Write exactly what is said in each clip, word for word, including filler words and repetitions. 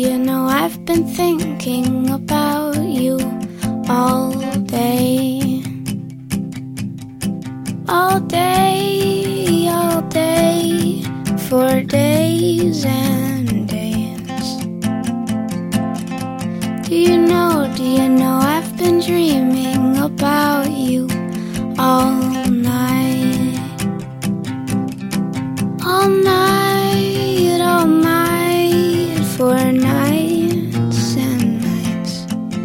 you know I've been thinking about you all day, all day, all day, for days and days. Do you know, do you know I've been dreaming about you all night, all night, all night, for nights and nights.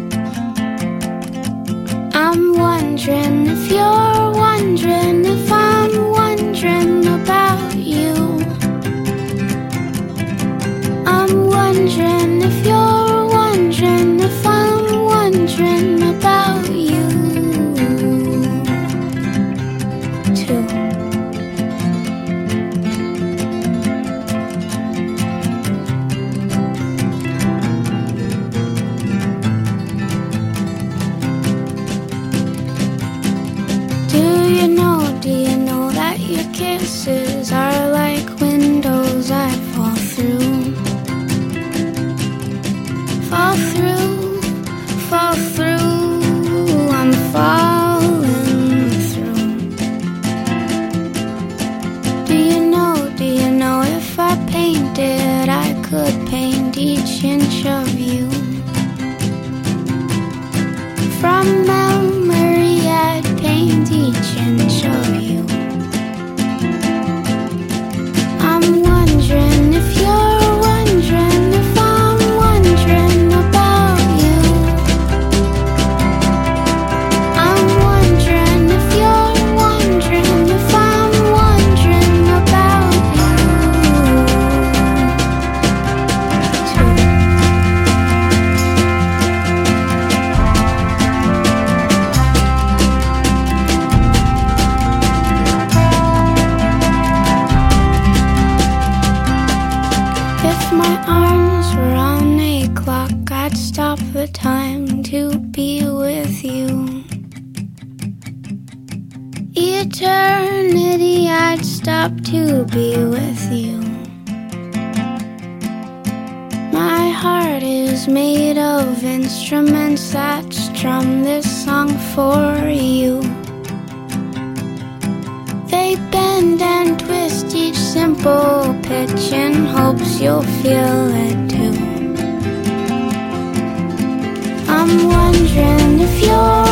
I'm wondering if you're wondering if I'm wondering about you. I'm wondering if you're wondering if I'm wondering about you too. Do you know, do you know that your kisses are like windows I fall through, fall through, fall through, I'm falling through. Do you know, do you know if I painted, I could paint each inch of you. From memory I'd paint each inch of you. I'm wondering if you're wondering if I'm wondering about you. I'm wondering if you're wondering if I'm wondering about you too. If my arms were on a clock, I'd stop the time to be with you. Eternity, I'd stop to be with you. My heart is made of instruments that strum this song for you. They bend and twist each simple pitch in hopes you'll feel it too. I'm wondering if you're